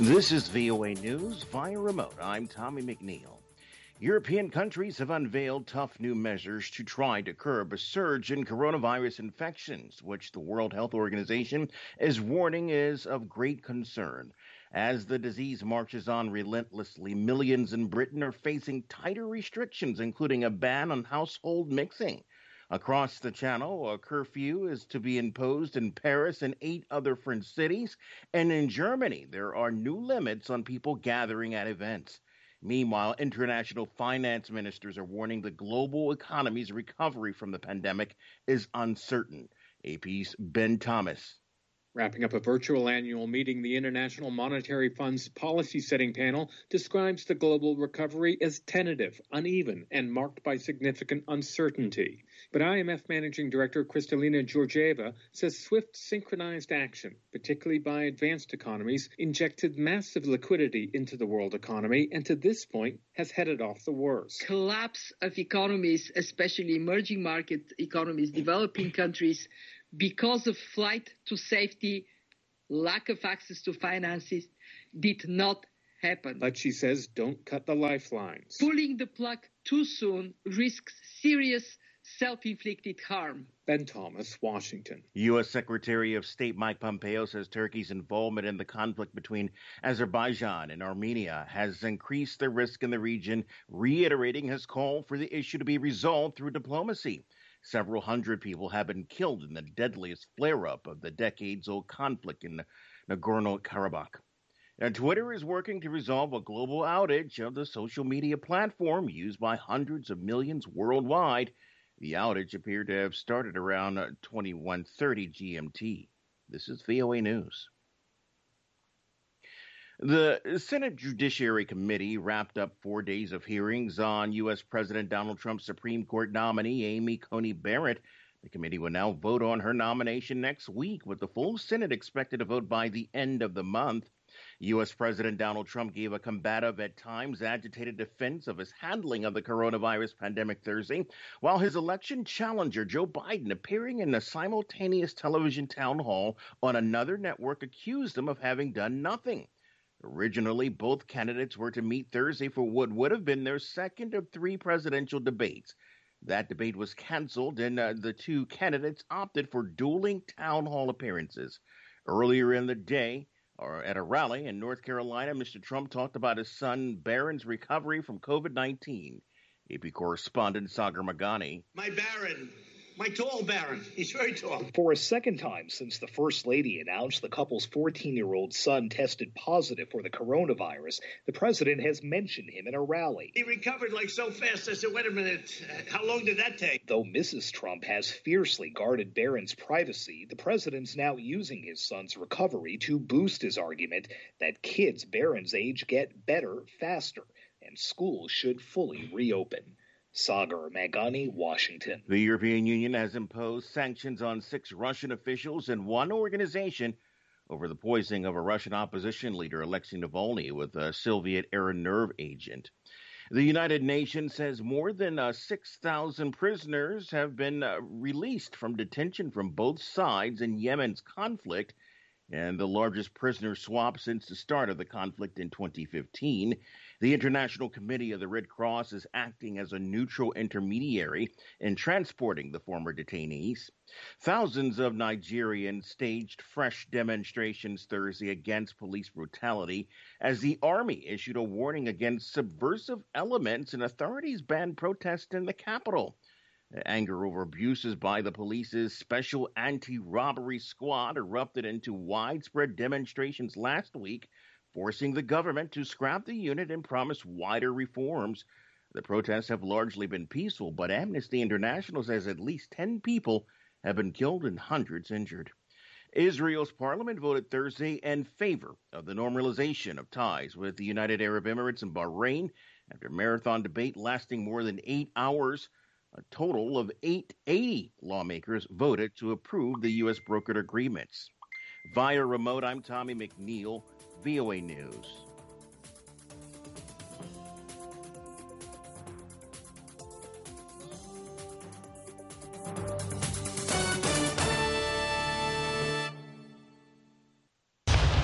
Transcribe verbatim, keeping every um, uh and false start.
This is V O A News via remote. I'm Tommy McNeil. European countries have unveiled tough new measures to try to curb a surge in coronavirus infections, which the World Health Organization is warning is of great concern. As the disease marches on relentlessly, millions in Britain are facing tighter restrictions, including a ban on household mixing. Across the channel, a curfew is to be imposed in Paris and eight other French cities. And in Germany, there are new limits on people gathering at events. Meanwhile, international finance ministers are warning the global economy's recovery from the pandemic is uncertain. A P's Ben Thomas. Wrapping up a virtual annual meeting, the International Monetary Fund's policy-setting panel describes the global recovery as tentative, uneven, and marked by significant uncertainty. But I M F Managing Director Kristalina Georgieva says swift, synchronized action, particularly by advanced economies, injected massive liquidity into the world economy and to this point has headed off the worst. Collapse of economies, especially emerging market economies, developing countries, because of flight to safety, lack of access to finances, did not happen. But she says don't cut the lifelines. Pulling the plug too soon risks serious self-inflicted harm. Ben Thomas, Washington. U S. Secretary of State Mike Pompeo says Turkey's involvement in the conflict between Azerbaijan and Armenia has increased the risk in the region, reiterating his call for the issue to be resolved through diplomacy. Several hundred people have been killed in the deadliest flare-up of the decades-old conflict in Nagorno-Karabakh. And Twitter is working to resolve a global outage of the social media platform used by hundreds of millions worldwide. The outage appeared to have started around twenty-one thirty G M T. This is V O A News. The Senate Judiciary Committee wrapped up four days of hearings on U S. President Donald Trump's Supreme Court nominee, Amy Coney Barrett. The committee will now vote on her nomination next week, with the full Senate expected to vote by the end of the month. U S. President Donald Trump gave a combative, at times agitated defense of his handling of the coronavirus pandemic Thursday, while his election challenger, Joe Biden, appearing in a simultaneous television town hall on another network, accused him of having done nothing. Originally, both candidates were to meet Thursday for what would have been their second of three presidential debates. That debate was canceled, and uh, the two candidates opted for dueling town hall appearances. Earlier in the day, or at a rally in North Carolina, Mister Trump talked about his son Barron's recovery from COVID nineteen. A P correspondent Sagar Magani. My Barron. My tall Barron. He's very tall. For a second time since the First Lady announced the couple's fourteen-year-old son tested positive for the coronavirus, the president has mentioned him in a rally. He recovered like so fast. I said, wait a minute, how long did that take? Though Missus Trump has fiercely guarded Barron's privacy, the president's now using his son's recovery to boost his argument that kids Barron's age get better faster and schools should fully reopen. Sagar Magani, Washington. The European Union has imposed sanctions on six Russian officials and one organization over the poisoning of a Russian opposition leader, Alexei Navalny, with a Soviet-era nerve agent. The United Nations says more than uh, six thousand prisoners have been uh, released from detention from both sides in Yemen's conflict, and the largest prisoner swap since the start of the conflict in twenty fifteen. The International Committee of the Red Cross is acting as a neutral intermediary in transporting the former detainees. Thousands of Nigerians staged fresh demonstrations Thursday against police brutality as the army issued a warning against subversive elements and authorities banned protests in the capital. Anger over abuses by the police's special anti-robbery squad erupted into widespread demonstrations last week, forcing the government to scrap the unit and promise wider reforms. The protests have largely been peaceful, but Amnesty International says at least ten people have been killed and hundreds injured. Israel's parliament voted Thursday in favor of the normalization of ties with the United Arab Emirates and Bahrain after a marathon debate lasting more than eight hours. A total of eight hundred eighty lawmakers voted to approve the U S brokered agreements. Via remote, I'm Tommy McNeil, V O A News.